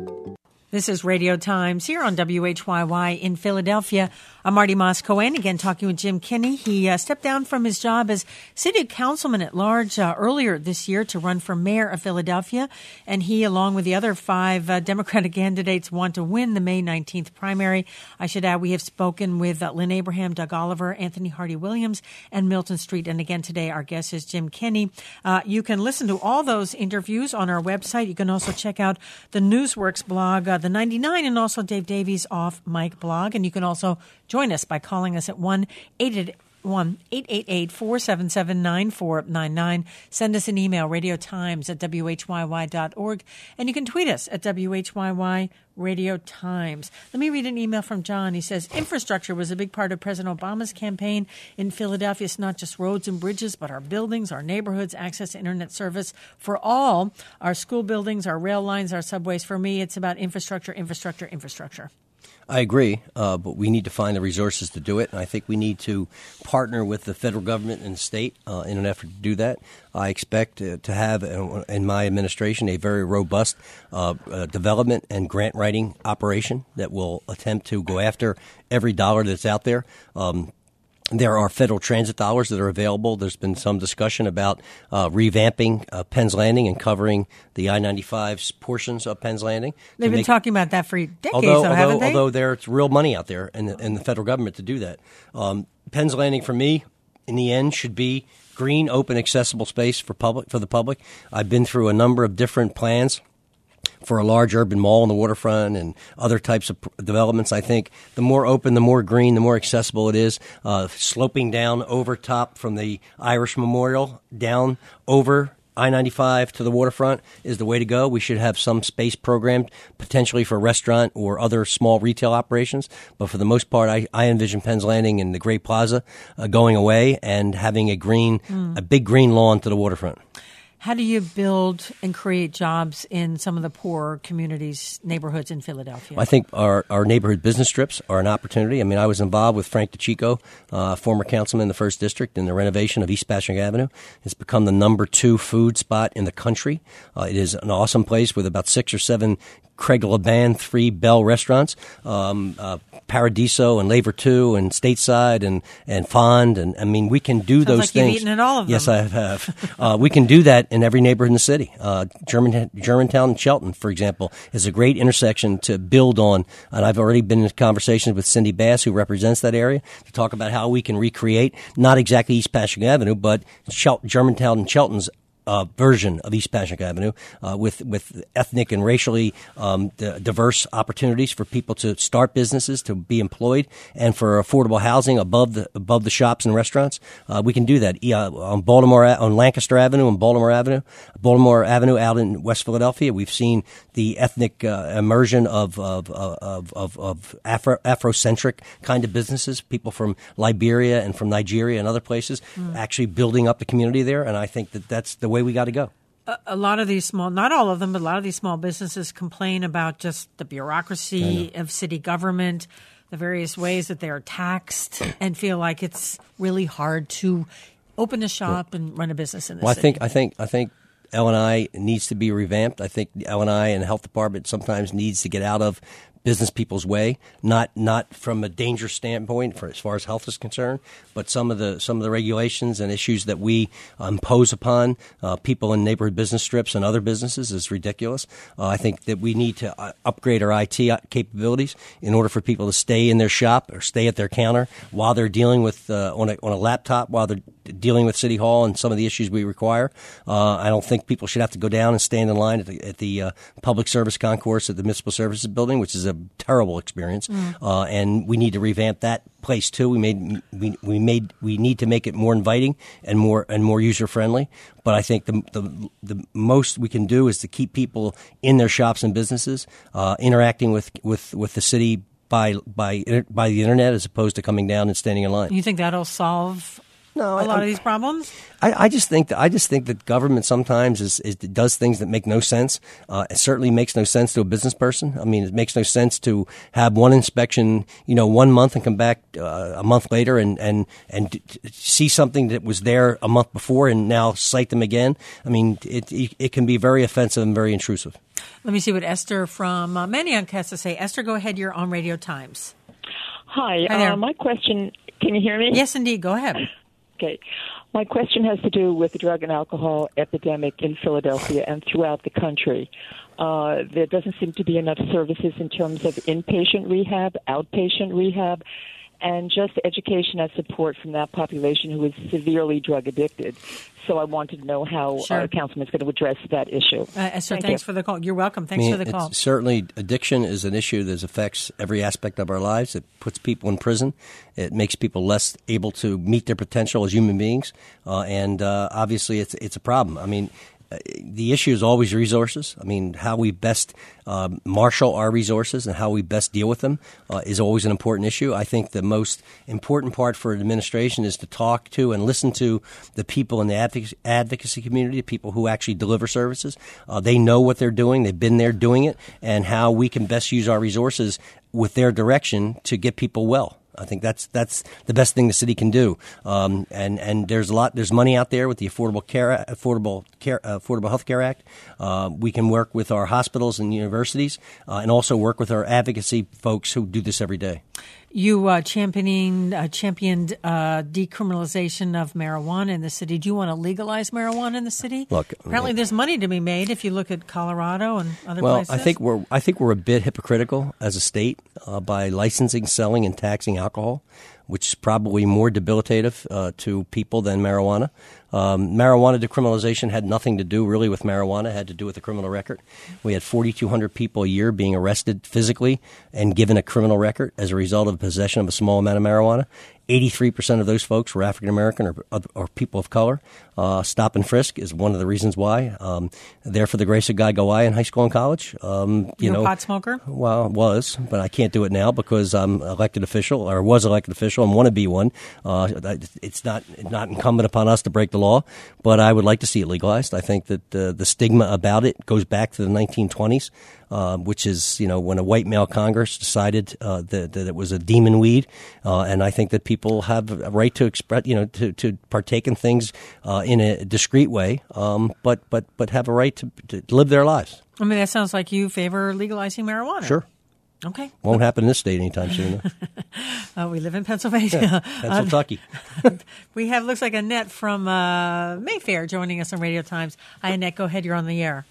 This is Radio Times here on W H Y Y in Philadelphia. I'm Marty Moss-Cohen, again talking with Jim Kenney. He uh, stepped down from his job as city councilman at large uh, earlier this year to run for mayor of Philadelphia. And he, along with the other five uh, Democratic candidates, want to win the May nineteenth primary. I should add we have spoken with uh, Lynn Abraham, Doug Oliver, Anthony Hardy-Williams, and Milton Street. And again today our guest is Jim Kenney. Uh, you can listen to all those interviews on our website. You can also check out the Newsworks blog, uh, the ninety-nine, and also Dave Davies' Off Mic blog. And you can also join us by calling us at one eight eight eight, four seven seven, nine four nine nine. Send us an email, radiotimes at W H Y Y dot org. And you can tweet us at W H Y Y Radio Times. Let me read an email from John. He says, infrastructure was a big part of President Obama's campaign in Philadelphia. It's not just roads and bridges, but our buildings, our neighborhoods, access to internet service for all, our school buildings, our rail lines, our subways. For me, it's about infrastructure, infrastructure, infrastructure.
I agree, uh, but we need to find the resources to do it, and I think we need to partner with the federal government and the state uh, in an effort to do that. I expect uh, to have, uh, in my administration, a very robust uh, uh, development and grant writing operation that will attempt to go after every dollar that's out there. Um, There are federal transit dollars that are available. There's been some discussion about uh, revamping uh, Penn's Landing and covering the I ninety-five portions of Penn's Landing.
They've been make, talking about that for decades,
although,
though,
although,
haven't they?
Although there's real money out there in the, in the federal government to do that. Um, Penn's Landing, for me, in the end, should be green, open, accessible space for public for the public. I've been through a number of different plans for a large urban mall on the waterfront and other types of developments. I think the more open, the more green, the more accessible it is. Uh, sloping down over top from the Irish Memorial down over I ninety-five to the waterfront is the way to go. We should have some space programmed potentially for restaurant or other small retail operations. But for the most part, I, I envision Penn's Landing and the Great Plaza uh, going away and having a green, mm. a big green lawn to the waterfront.
How do you build and create jobs in some of the poorer communities, neighborhoods in Philadelphia?
I think our, our neighborhood business strips are an opportunity. I mean, I was involved with Frank DeCicco, uh, former councilman in the first District, in the renovation of East Passyunk Avenue. It's become the number two food spot in the country. Uh, it is an awesome place with about six or seven Craig Laban, three Bell restaurants, um, uh, Paradiso and Laver two and Stateside and, and Fond. And I mean, we can do
Sounds
those
like
things.
You've eaten at all of them.
Yes, I have. uh, we can do that in every neighborhood in the city. Uh, German, Germantown and Shelton, for example, is a great intersection to build on. And I've already been in conversations with Cindy Bass, who represents that area, to talk about how we can recreate not exactly East Passyunk Avenue, but Shel- Germantown and Shelton's Uh, version of East Passyunk Avenue uh, with with ethnic and racially um, d- diverse opportunities for people to start businesses, to be employed, and for affordable housing above the above the shops and restaurants. Uh, we can do that uh, on Baltimore on Lancaster Avenue and Baltimore Avenue, Baltimore Avenue out in West Philadelphia. We've seen the ethnic uh, immersion of of of of, of Afro Afrocentric kind of businesses, people from Liberia and from Nigeria and other places, mm. actually building up the community there. And I think that that's the way we got to go.
A, a lot of these small, not all of them, but a lot of these small businesses complain about just the bureaucracy of city government, the various ways that they are taxed, and feel like it's really hard to open a shop yeah. and run a business in the
well,
city.
I think I think I think L and I needs to be revamped. I think L and I and the health department sometimes needs to get out of business people's way, not not from a danger standpoint for as far as health is concerned, but some of the some of the regulations and issues that we impose upon uh, people in neighborhood business strips and other businesses is ridiculous. Uh, I think that we need to uh, upgrade our I T capabilities in order for people to stay in their shop or stay at their counter while they're dealing with uh, on a on a laptop while they're dealing with City Hall and some of the issues we require. Uh, I don't think people should have to go down and stand in line at the, at the uh, public service concourse at the Municipal Services Building, which is a terrible experience. Mm. Uh, and we need to revamp that place too. We made we we made we need to make it more inviting and more and more user friendly. But I think the the the most we can do is to keep people in their shops and businesses, uh, interacting with, with, with the city by by by the internet as opposed to coming down and standing in line.
You think that'll solve
No,
a lot
I,
of these problems?
I, I just think that I just think that government sometimes is, is does things that make no sense. Uh, it certainly makes no sense to a business person. I mean, it makes no sense to have one inspection, you know, one month and come back uh, a month later and and and d- see something that was there a month before and now cite them again. I mean, it it, it can be very offensive and very intrusive.
Let me see what Esther from uh, Manayunk has to say. Esther, go ahead. You're on Radio Times.
Hi.
Hi there.
Uh, my question. Can you hear me?
Yes, indeed. Go ahead.
Okay. My question has to do with the drug and alcohol epidemic in Philadelphia and throughout the country. Uh, there doesn't seem to be enough services in terms of inpatient rehab, outpatient rehab, and just education and support from that population who is severely drug addicted. So I wanted to know how
sure.
our councilman is going to address that issue.
Uh, Esther,
Thank
thanks
you.
for the call. You're welcome. Thanks
I mean,
for the call.
It's certainly, addiction is an issue that affects every aspect of our lives. It puts people in prison. It makes people less able to meet their potential as human beings. Uh, and uh, obviously, it's it's a problem. I mean, the issue is always resources. I mean, how we best um, marshal our resources and how we best deal with them uh, is always an important issue. I think the most important part for an administration is to talk to and listen to the people in the advocacy, advocacy community, people who actually deliver services. Uh, they know what they're doing. They've been there doing it, and how we can best use our resources with their direction to get people well. I think that's that's the best thing the city can do, um, and and there's a lot there's money out there with the Affordable Care Affordable Care uh, Affordable Health Care Act. Uh, we can work with our hospitals and universities, uh, and also work with our advocacy folks who do this every day.
You uh, championing uh, championed uh, decriminalization of marijuana in the city. Do you want to legalize marijuana in the city?
Look,
apparently there's money to be made if you look at Colorado and other
well,
places.
Well, I think we're I think we're a bit hypocritical as a state uh, by licensing, selling, and taxing alcohol, which is probably more debilitative uh, to people than marijuana. Um, marijuana decriminalization had nothing to do really with marijuana. It had to do with the criminal record. We had forty-two hundred people a year being arrested physically and given a criminal record as a result of possession of a small amount of marijuana. eighty-three percent of those folks were African American or, or people of color. Uh, stop and frisk is one of the reasons why. Um, there for the grace of God go I in high school and college. Um, you
You're
know,
a pot smoker?
Well, was, but I can't do it now because I'm elected official or was elected official and want to be one. Uh, it's not not incumbent upon us to break the law, but I would like to see it legalized. I think that uh, the stigma about it goes back to the nineteen twenties. Uh, which is, you know, when a white male Congress decided uh, that, that it was a demon weed, uh, and I think that people have a right to express, you know, to, to partake in things uh, in a discreet way, um, but but but have a right to, to live their lives.
I mean, that sounds like you favor legalizing marijuana.
Sure.
Okay.
Won't happen in this state anytime soon.
uh, we live in Pennsylvania.
Yeah, Pennsylvania.
Uh, we have, looks like Annette from uh, Mayfair joining us on Radio Times. Hi, Annette. Go ahead. You're on the air.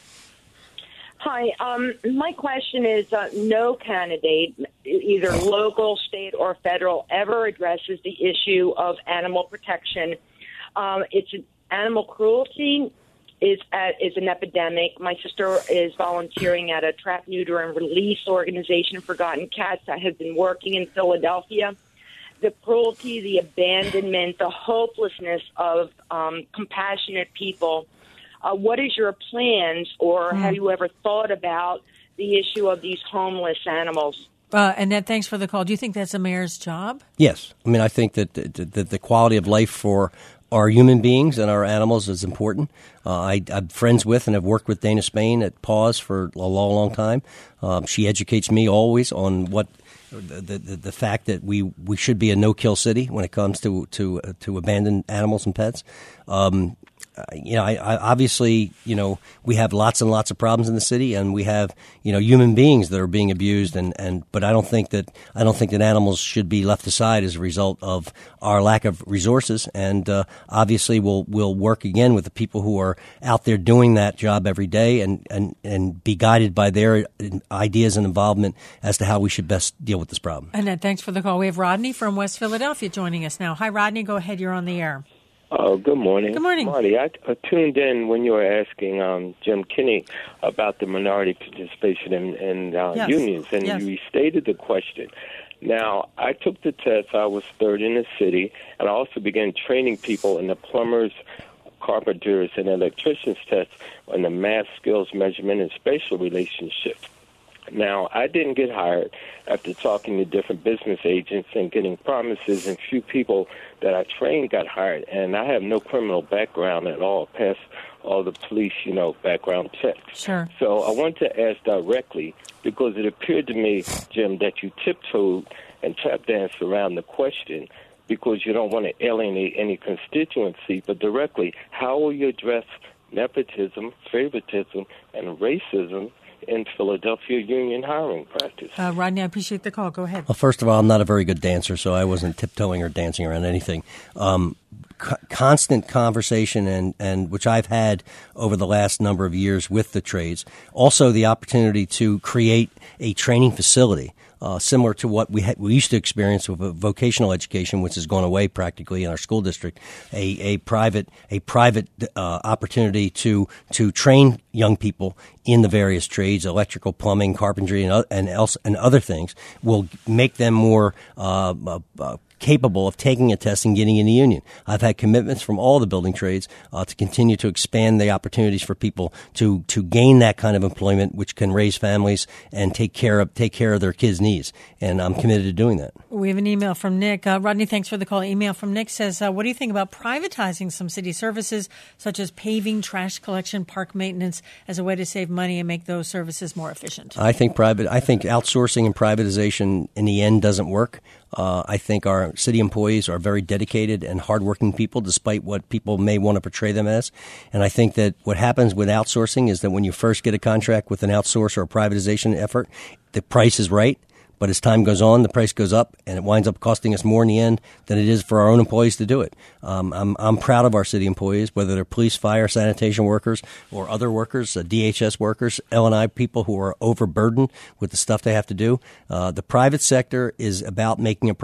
Hi. Um, my question is, uh, no candidate, either local, state, or federal, ever addresses the issue of animal protection. Um, it's animal cruelty is at, is an epidemic. My sister is volunteering at a trap, neuter, and release organization, Forgotten Cats, that has been working in Philadelphia. The cruelty, the abandonment, the hopelessness of um, compassionate people. Uh, what is your plans, or mm. have you ever thought about the issue of these homeless animals?
Uh, Annette, thanks for the call. Do you think that's the mayor's job? Yes.
I mean, I think that the, the, the quality of life for our human beings and our animals is important. Uh, I, I'm friends with and have worked with Dana Spain at Paws for a long, long time. Um, she educates me always on what the, the the fact that we, we should be a no-kill city when it comes to to uh, to abandoned animals and pets. Um, Uh, you know, I, I obviously, you know, we have lots and lots of problems in the city, and we have, you know, human beings that are being abused, and, and but I don't think that I don't think that animals should be left aside as a result of our lack of resources. And uh, obviously, we'll we'll work again with the people who are out there doing that job every day, and, and, and be guided by their ideas and involvement as to how we should best deal with this problem.
Annette, thanks for the call. We have Rodney from West Philadelphia joining us now. Hi, Rodney. Go ahead. You're on the air.
Oh, good morning.
Good morning.
Marty, I, I tuned in when you were asking um, Jim Kenney about the minority participation in, in uh,
yes.
unions, and
yes.
you restated the question. Now, I took the test. I was third in the city, and I also began training people in the plumbers, carpenters, and electricians test on the math skills measurement and spatial relationships. Now, I didn't get hired after talking to different business agents and getting promises, and few people that I trained got hired. And I have no criminal background at all, past all the police, you know, background checks.
Sure.
So I want to ask directly, because it appeared to me, Jim, that you tiptoed and tap danced around the question because you don't want to alienate any constituency, but directly, how will you address nepotism, favoritism, and racism in Philadelphia union hiring practice?
Uh, Rodney, I appreciate the call. Go ahead.
Well, first of all, I'm not a very good dancer, so I wasn't tiptoeing or dancing around anything. Um, co- constant conversation, and, and which I've had over the last number of years with the trades. Also, the opportunity to create a training facility. Uh, similar to what we had, we used to experience with vocational education, which has gone away practically in our school district, a, a private a private uh, opportunity to to train young people in the various trades, electrical, plumbing, carpentry, and and else and other things will make them more uh, uh, capable of taking a test and getting in the union. I've had commitments from all the building trades uh, to continue to expand the opportunities for people to to gain that kind of employment, which can raise families and take care of take care of their kids' needs. And I'm committed to doing that.
We have an email from Nick. Uh, Rodney, thanks for the call. Email from Nick says, uh, what do you think about privatizing some city services such as paving, trash collection, park maintenance as a way to save money and make those services more efficient?
I think private. I think outsourcing and privatization in the end doesn't work. Uh, I think our city employees are very dedicated and hardworking people, despite what people may want to portray them as. And I think that what happens with outsourcing is that when you first get a contract with an outsource or a privatization effort, the price is right. But as time goes on, the price goes up, and it winds up costing us more in the end than it is for our own employees to do it. Um, I'm, I'm proud of our city employees, whether they're police, fire, sanitation workers, or other workers, uh, D H S workers, L and I people who are overburdened with the stuff they have to do. Uh, the private sector is about making a profit.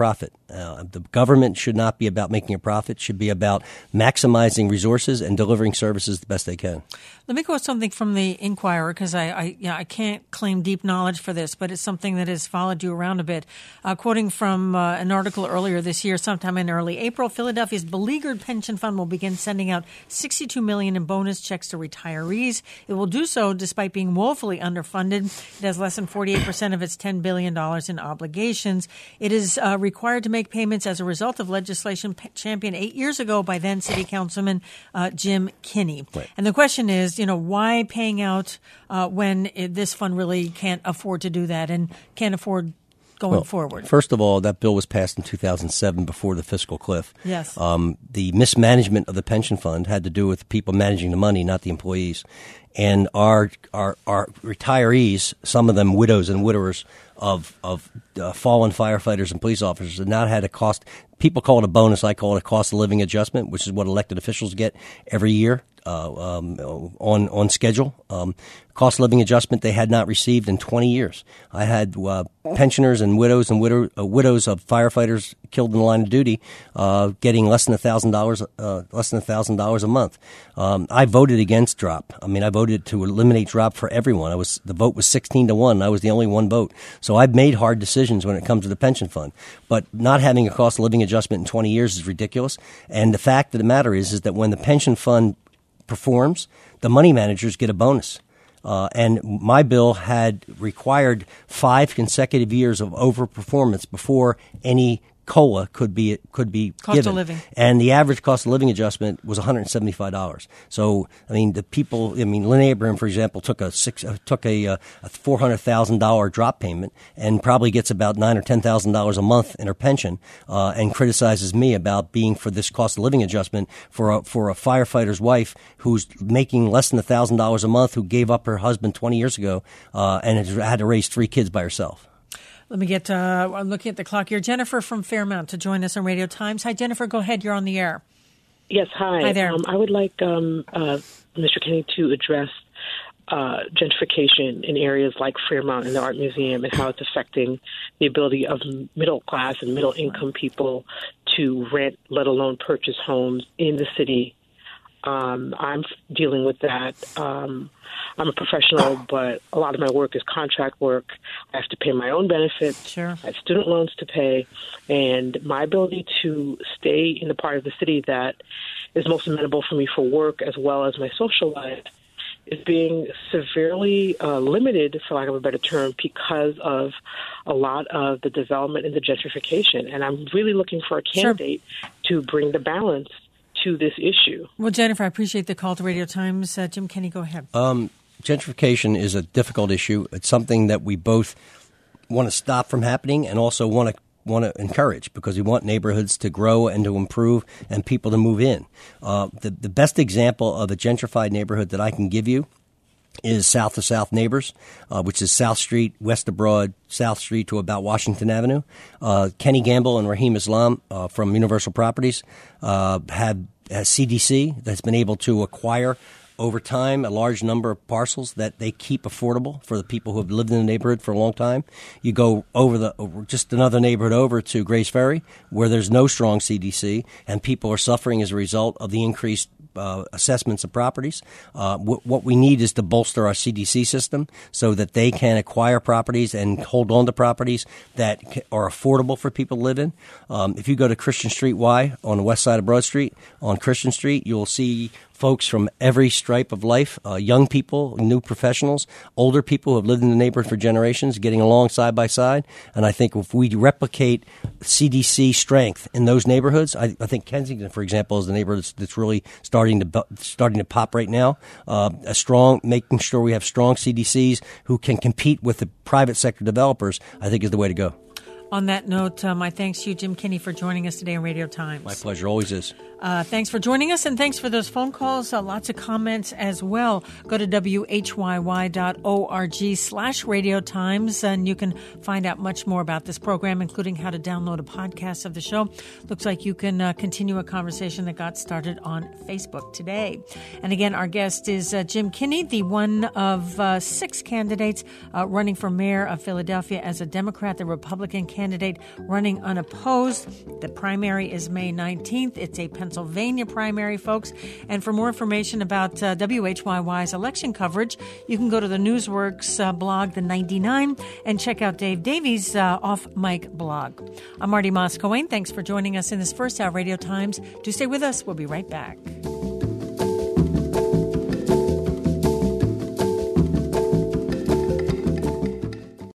Uh, the government should not be about making a profit. It should be about maximizing resources and delivering services the best they can.
Let me go with something from the Inquirer, because I, I, yeah, I can't claim deep knowledge for this, but it's something that has followed you around a bit. Uh, quoting from uh, an article earlier this year, sometime in early April, Philadelphia's beleaguered pension fund will begin sending out sixty-two million dollars in bonus checks to retirees. It will do so despite being woefully underfunded. It has less than forty-eight percent of its ten billion dollars in obligations. It is uh, required to make payments as a result of legislation p- championed eight years ago by then City Councilman uh, Jim Kinney.
Right.
And the question is, you know, why paying out uh, when it, this fund really can't afford to do that and can't afford going
well,
forward?
First of all, that bill was passed in two thousand seven before the fiscal cliff.
Yes.
Um, the mismanagement of the pension fund had to do with the people managing the money, not the employees. And our our, our retirees, some of them widows and widowers of of uh, fallen firefighters and police officers, have not had a cost. People call it a bonus. I call it a cost of living adjustment, which is what elected officials get every year uh, um, on on schedule. Um, cost of living adjustment they had not received in twenty years. I had uh, pensioners and widows and widow, uh, widows of firefighters killed in the line of duty uh, getting less than a thousand dollars, uh, less than a thousand dollars a month. Um, I voted against drop. I mean, I voted to eliminate drop for everyone. I was the vote was sixteen to one. And I was the only one vote. So I've made hard decisions when it comes to the pension fund. But not having a cost of living adjustment in twenty years is ridiculous. And the fact of the matter is, is that when the pension fund performs, the money managers get a bonus. Uh, and my bill had required five consecutive years of overperformance before any COLA could be could be
cost
given.
of living.
And the average cost of living adjustment was one hundred seventy-five dollars. So, I mean, the people, I mean, Lynn Abraham, for example, took a six uh, took a, uh, a four hundred thousand dollars drop payment and probably gets about nine or ten thousand dollars a month in her pension, uh, and criticizes me about being for this cost of living adjustment for a, for a firefighter's wife who's making less than a thousand dollars a month, who gave up her husband twenty years ago, uh, and has had to raise three kids by herself.
Let me get, uh, I'm looking at the clock here. Jennifer from Fairmount to join us on Radio Times. Hi, Jennifer. Go ahead. You're on the air.
Yes, hi.
Hi there.
Um, I would like um, uh, Mister Kinney to address uh, gentrification in areas like Fairmount and the Art Museum and how it's affecting the ability of middle class and middle income people to rent, let alone purchase homes in the city. Um, I'm dealing with that. Um, I'm a professional, but a lot of my work is contract work. I have to pay my own benefits.
Sure.
I have student loans to pay. And my ability to stay in the part of the city that is most amenable for me for work as well as my social life is being severely uh, limited, for lack of a better term, because of a lot of the development and the gentrification. And I'm really looking for a candidate sure. to bring the balance to this issue.
Well, Jennifer, I appreciate the call to Radio Times. Uh, Jim Kinney, go ahead.
Um, gentrification is a difficult issue. It's something that we both want to stop from happening and also want to want to encourage, because we want neighborhoods to grow and to improve and people to move in. Uh, the, the best example of a gentrified neighborhood that I can give you is South of South Neighbors, uh, which is South Street, west of Broad, South Street to about Washington Avenue. Uh, Kenny Gamble and Raheem Islam uh, from Universal Properties uh, have a C D C that's been able to acquire over time a large number of parcels that they keep affordable for the people who have lived in the neighborhood for a long time. You go over the over just another neighborhood over to Grace Ferry, where there's no strong C D C, and people are suffering as a result of the increased Uh, assessments of properties. Uh, w- what we need is to bolster our C D C system so that they can acquire properties and hold on to properties that ca- are affordable for people to live in. Um, if you go to Christian Street Y on the west side of Broad Street, on Christian Street, you'll see folks from every stripe of life, uh, young people, new professionals, older people who have lived in the neighborhood for generations, getting along side by side. And I think if we replicate C D C strength in those neighborhoods, I, I think Kensington, for example, is the neighborhood that's, that's really starting to starting to pop right now. Uh, a strong, making sure we have strong C D Cs who can compete with the private sector developers, I think is the way to go.
On that note, uh, my thanks to you, Jim Kinney, for joining us today on Radio Times.
My pleasure, always is.
Uh, thanks for joining us, and thanks for those phone calls. Uh, lots of comments as well. Go to W H Y Y dot org slash Radio Times, and you can find out much more about this program, including how to download a podcast of the show. Looks like you can uh, continue a conversation that got started on Facebook today. And again, our guest is uh, Jim Kenney, the one of uh, six candidates uh, running for mayor of Philadelphia as a Democrat, the Republican candidate running unopposed. The primary is May nineteenth. It's a Pennsylvania primary, folks. And for more information about uh, W H Y Y's election coverage, you can go to the Newsworks uh, blog, The ninety-nine, and check out Dave Davies' uh, Off Mic blog. I'm Marty Moss-Cohen. Thanks for joining us in this first hour of Radio Times. Do stay with us. We'll be right back.